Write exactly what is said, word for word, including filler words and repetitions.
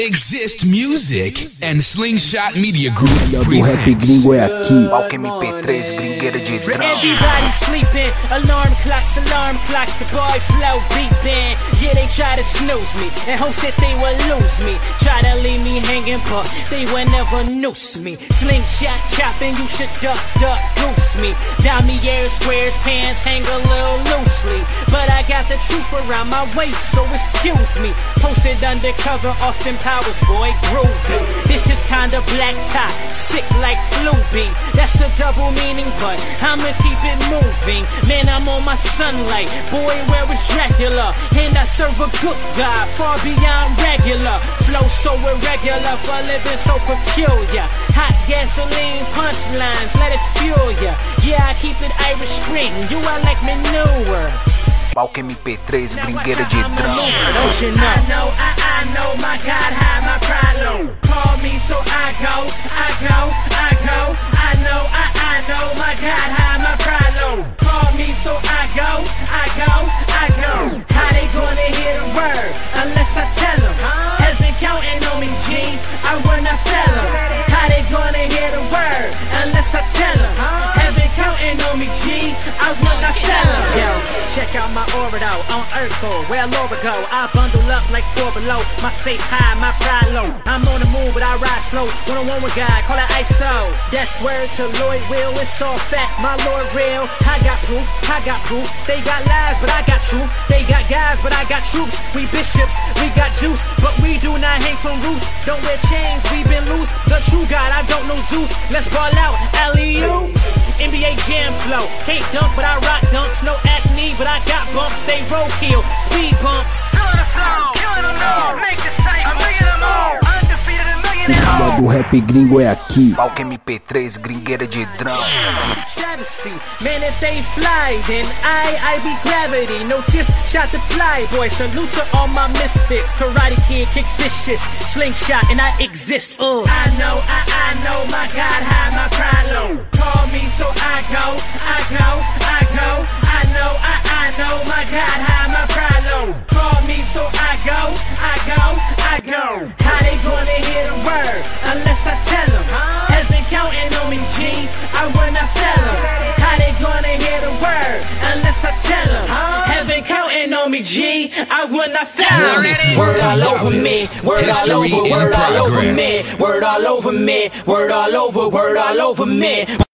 Exist Music and Slingshot Media Group O rap gringo é aqui. Palco M P três, gringueira de drum. Everybody sleeping, alarm clocks, alarm clocks, the boy flow beeping. Yeah, they try to snooze me and hopes that they will lose me. Try to leave me hanging, but they will never noose me. Slingshot chopping, you should duck, duck, goose me. Damier squares, pants hang a little loosely, but I got the truth around my waist, so excuse me. Posted undercover, Austin Powers, boy, groovy. This is kinda black tie, sick like flu B. That's a double meaning, but I'ma keep it moving. Man, I'm on my sunlight, boy, where is Dracula? And I serve a good God, far beyond regular. Flow so irregular, for living so peculiar. Hot gasoline punchlines, let it fuel ya. Yeah, I keep it Irish Spring, you are like manure. Palco M P três, gringueira de drum. I know, I, I know, my God, how my problem. Call me, so I go, I go, I go. I know, I, I know, my God, how my problem. Call me, so I go, I go, I go. How they gonna hear the word unless I tell them? Has been counting on me, G, I wanna fail them. How they gonna hear the word unless I tell them? Has been counting on me, G, I wanna fail them. Yo, check out my orbit out on Earthful, where Laura go. I bundle up like four below. My faith high, my pride low. I'm on the move, but I ride slow. One on one with God, call it I S O. That's word to Lloyd Will. It's all fat, my Lord real. I got proof, I got proof. They got lies, but I got truth. They got guys, but I got troops. We bishops, we got juice, but we do not hang from roofs. Don't wear chains, we been loose. The true God, I don't know Zeus. Let's ball out, L-E-U. N B A jam flow. Can't dunk, but I rock dunks. No acne, but I got bumps. They roadkill, speed bumps. O do rap gringo é aqui. Palco M P três, gringueira de drum. Travesty, man, if they fly, then I, I be gravity. No diss, shot the fly, boy. Salute to all my misfits. Karate Kid kicks vicious, slingshot, and I exist. Uh. I know, I, I know, my God, how my pride low. Call me, so I go, I go, I go. I know, I, I know, my God, how my pride low. Call me, so I go, I go, I go. How they gonna hear the word unless I tell them? Has been counting on me, G, I wanna fail them. How they gonna hear the word unless I tell them? Have been counting on me, G, I wanna fail them. Word all over me, word all over, word all over me, word all over me, word all over, word all over me.